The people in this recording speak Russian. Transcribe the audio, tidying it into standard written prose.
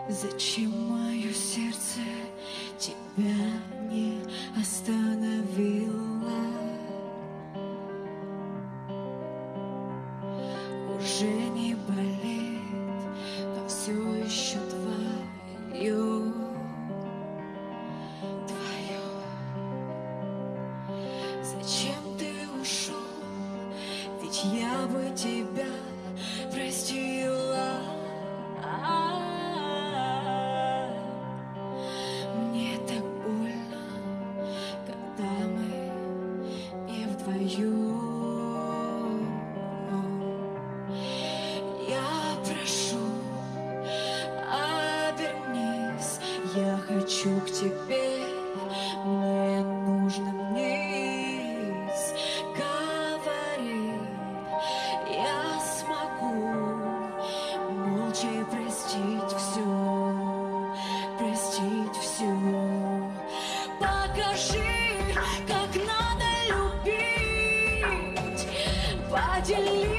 Зачем мое сердце тебя не остановило? Уже не болит, но все еще твое. Зачем ты ушел? Ведь я бы тебя простила. Мне так больно, когда мы не вдвоем. Я прошу, обернись, я хочу к тебе, мне нужно вниз. Говори, я смогу молча простить все, простить все. Покажи, как надо любить, поделись.